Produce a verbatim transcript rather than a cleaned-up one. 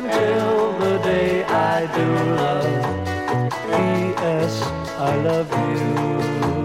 until the day I do love. P S. I love you.